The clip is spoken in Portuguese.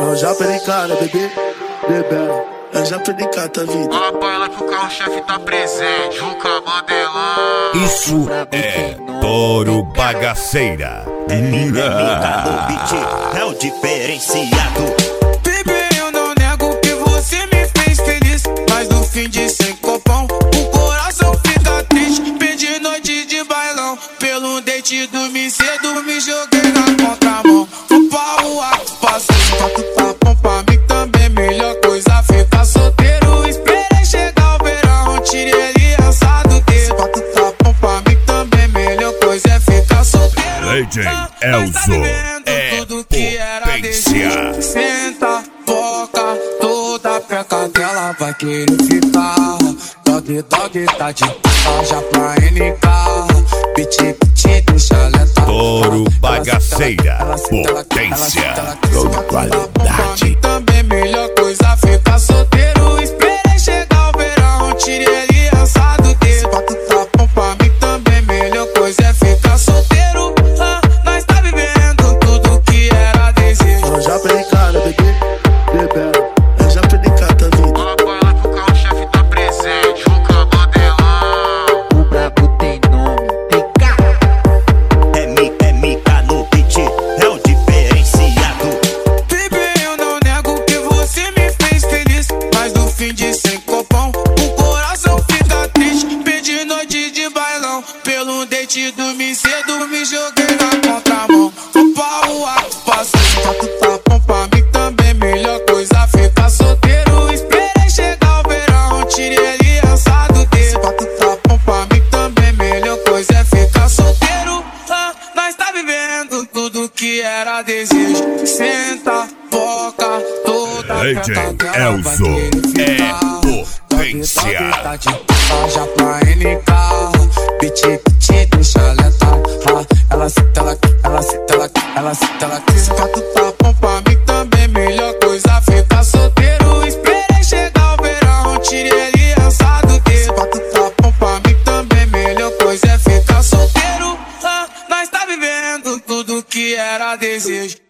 Eu já perdi cara, bebê, bebê. Eu já perdi cara, tá vida. Fala pra ela que o carro-chefe tá presente. Juca Mandelão. Isso é Touro Bagaceira. É o diferenciado. Bebê, eu não nego que você me fez feliz, mas no fim de sem copão o coração fica triste. Perdi noite de bailão, pelo date dormi cedo, me joguei na contramão. Fui pra rua, passei quatro tapão pra mim também. Melhor coisa ficar solteiro. Esperei chegar o verão, tirei aliança do dedo. Quatro tapão pra mim também. Melhor coisa é ficar solteiro. DJ Elzo é potência. Senta, foca, toda peca dela vai querer ficar. Dog, dog, tá de já pra NK. Piti, piti, deixa letal. Touro Bagaceira, potência com qualidade. Também melhor coisa ficar solteiro. Esperei chegar o verão, tirei aliança do dedo. Bota o tapão pra mim também. Melhor coisa é ficar solteiro. Nós tá vivendo tudo que era desejo. Eu já perdi cara, bebê, bebê. Eu já perdi cara, tá vida. Fala pra ela que o carro-chefe tá presente. Juca Mandelão. O brabo tem nome, PK. É Mika no beat, é o diferenciado. Bebê, eu não nego que você me fez feliz, mas no fim de sem copão o coração fica triste. Perdi noite de bailão, pelo date dormi cedo, me joguei na contramão. Fui pra rua, passei quatro tapão pra mim também. Melhor coisa ficar solteiro. Esperei chegar o verão, tirei aliança do dedo. Quatro tapão pra mim também. Melhor coisa é ficar solteiro. Nós tá vivendo tudo que era desejo. Senta, foca, toda DJ peca dela vai Elzo querer é ficar. potência. Tá de já pra NK. Piti, piti, deixa letal. Ela senta, ela senta, ela senta, ela quis. Quatro tapão pra mim também. Melhor coisa ficar solteiro. Esperei chegar o verão, tirei aliança do dedo. Quatro tapão pra mim também. Melhor coisa é ficar solteiro. Nós tá vivendo tudo que era desejo.